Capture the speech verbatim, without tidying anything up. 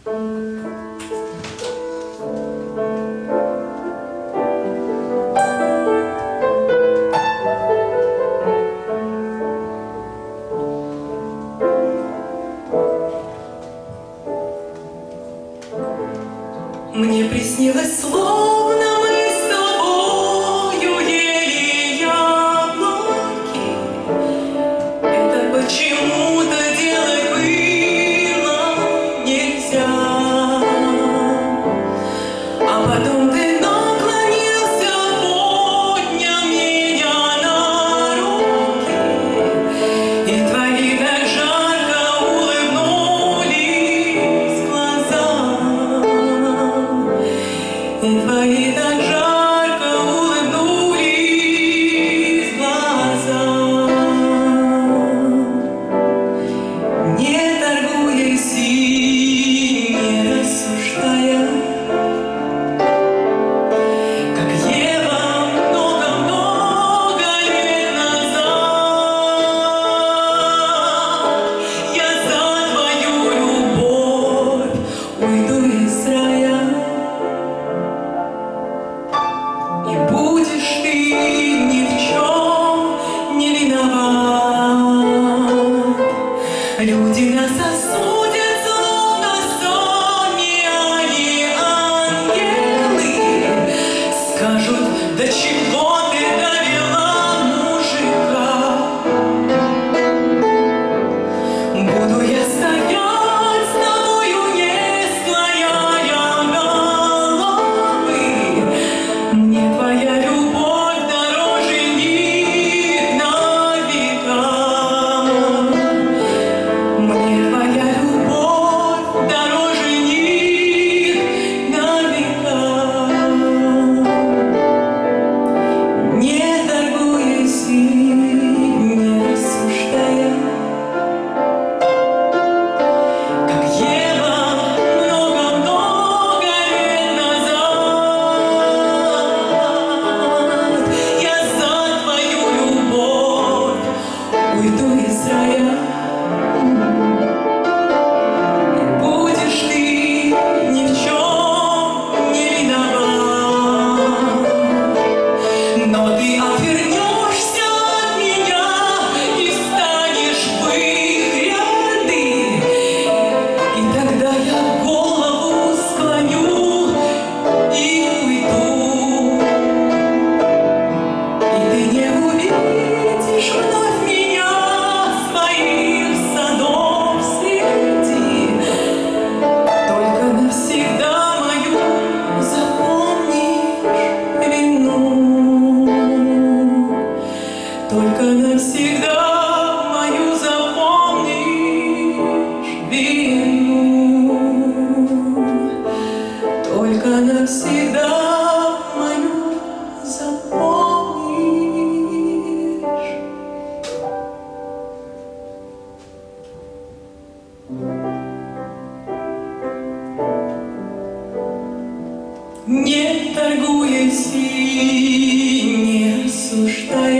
Мне приснилось, словно мы с тобою ели яблоки. Это почему-то делать было нельзя. А потом ты наклонился, поднял меня на руки, и твои так жарко улыбнулись глаза. И твои так жарко улыбнулись глаза. Не торгуясь и не рассуждая, как Ева много-много лет назад, я за твою любовь уйду из рая. И будешь ты ни в чем не виноват. Люди нас осудят, словно сами они ангелы. Скажут, до чего ты довела мужика. Буду я стоять с тобою, не склоняя головы. Мне твоя любовь дороже них на века. Мне твоя любовь дороже них на века. Не торгуясь и не рассуждая, как Ева много-много лет назад, я за твою любовь уйду из рая. И будешь ты ни в чем не виноват. Но ты отвернешься от меня и встанешь в их ряды. И тогда я голову склоню и уйду. И ты не увидишь вновь меня своих садов среди. Только навсегда мою запомнишь вину. Только навсегда мою запомнишь вину. Только навсегда мою запомнишь. Не торгуясь и не рассуждая,